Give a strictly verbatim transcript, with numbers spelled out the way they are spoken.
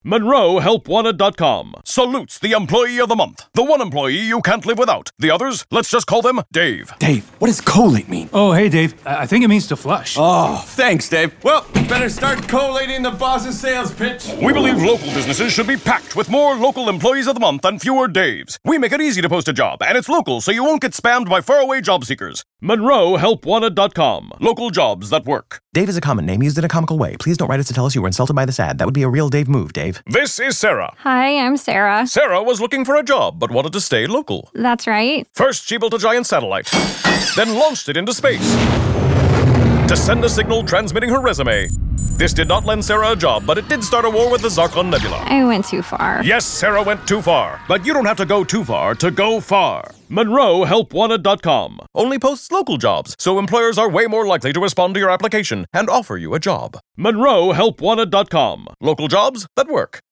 Monroe Help Wanted dot com salutes the employee of the month. The one employee you can't live without. The others, let's just call them Dave. Dave, what does collate mean? Oh, hey, Dave. I I think it means to flush. Oh, thanks, Dave. Well, better start collating the boss's sales pitch. We believe local businesses should be packed with more local employees of the month and fewer Daves. We make it easy to post a job, and it's local, so you won't get spammed by faraway job seekers. Monroe Help Wanted dot com. Local jobs that work. Dave is a common name used in a comical way. Please don't write us to tell us you were insulted by this ad. That would be a real Dave move, Dave. This is Sarah. Hi, I'm Sarah. Sarah was looking for a job, but wanted to stay local. That's right. First, she built a giant satellite, then launched it into space to send a signal transmitting her resume. This did not lend Sarah a job, but it did start a war with the Zarkon Nebula. I went too far. Yes, Sarah went too far, but you don't have to go too far to go far. Monroe Help Wanted dot com only posts local jobs, so employers are way more likely to respond to your application and offer you a job. Monroe Help Wanted dot com. Local jobs that work.